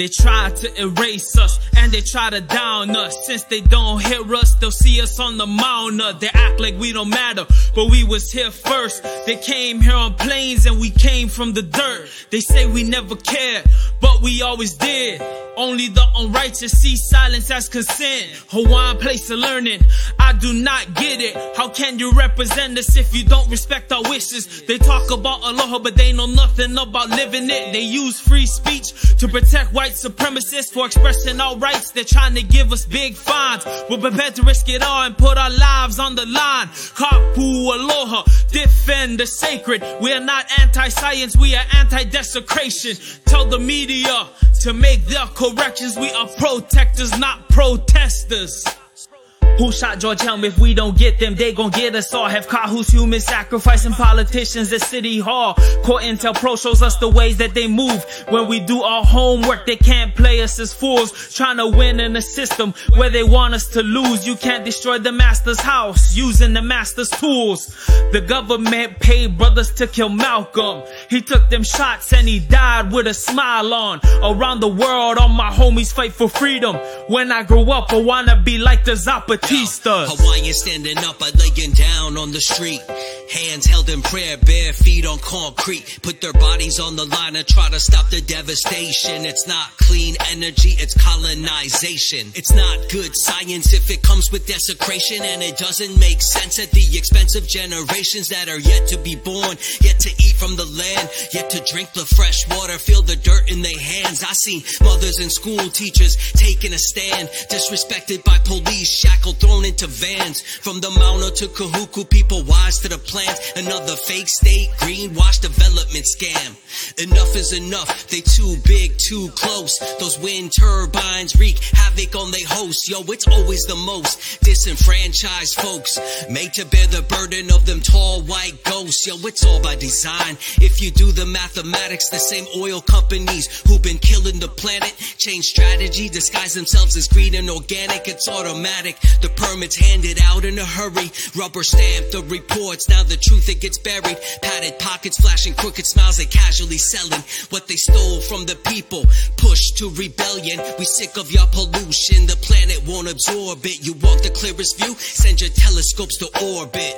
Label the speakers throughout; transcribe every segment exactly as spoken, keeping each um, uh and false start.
Speaker 1: They try to erase us and they try to down us. Since they don't hear us, they'll see us on the mountain. They act like we don't matter, but we was here first. They came here on planes and we came from the dirt. They say we never cared, but we always did. Only the unrighteous see silence as consent. Hawaiian place of learning, I do not get it. How can you represent us if you don't respect our wishes? They talk about aloha, but they know nothing about living it. They use free speech to protect white supremacists for expressing our rights. They're trying to give us big fines. We're prepared to risk it all and put our lives on the line. Kapu aloha, defend the sacred. We are not anti-science, we are anti-desecration. Tell the media to make their corrections. We are protectors, not protesters. Who shot George Helm? If we don't get them, they gon' get us all. Have Kahu's human sacrificing politicians at City Hall. Court Intel Pro shows us the ways that they move. When we do our homework, they can't play us as fools. Trying to win in a system where they want us to lose. You can't destroy the master's house using the master's tools. The government paid brothers to kill Malcolm. He took them shots and he died with a smile on. Around the world, all my homies fight for freedom. When I grow up, I wanna be like the Zapatistas.
Speaker 2: Hawaiians standing up, I laying down on the street. Hands held in prayer, bare feet on concrete. Put their bodies on the line and try to stop the devastation. It's not clean energy, it's colonization. It's not good science if it comes with desecration. And it doesn't make sense at the expense of generations that are yet to be born, yet to eat from the land, yet to drink the fresh water, feel the dirt in their hands. I seen mothers and school teachers taking a stand, disrespected by police, shackled, thrown into vans. From the Mauna to Kahuku, people wise to the plans. Another fake state, greenwash development scam. Enough is enough, they too big, too close. Those wind turbines wreak havoc on they hosts. Yo, it's always the most disenfranchised folks, made to bear the burden of them tall white ghosts. Yo, it's all by design. If you do the mathematics, the same oil companies who've been killing the planet change strategy, disguise themselves as green and organic. It's automatic, the permits handed out in a hurry, rubber stamp the reports. Now the truth, it gets buried. Padded pockets, flashing crooked smiles, they casually selling what they stole from the people. Pushed to rebellion, we sick of your pollution. The planet won't absorb it. You want the clearest view? Send your telescopes to orbit.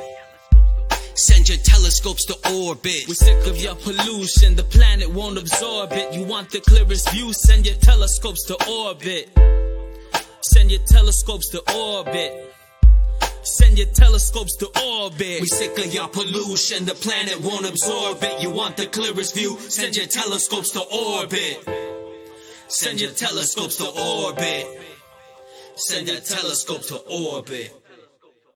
Speaker 2: Send your telescopes to orbit.
Speaker 1: We're sick of your pollution, the planet won't absorb it. You want the clearest view? Send your telescopes to orbit. Send your telescopes to orbit. Send your telescopes to orbit.
Speaker 2: We sick of your pollution, the planet won't absorb it. You want the clearest view? Send your telescopes to orbit. Send your telescopes to orbit. Send your telescopes to orbit.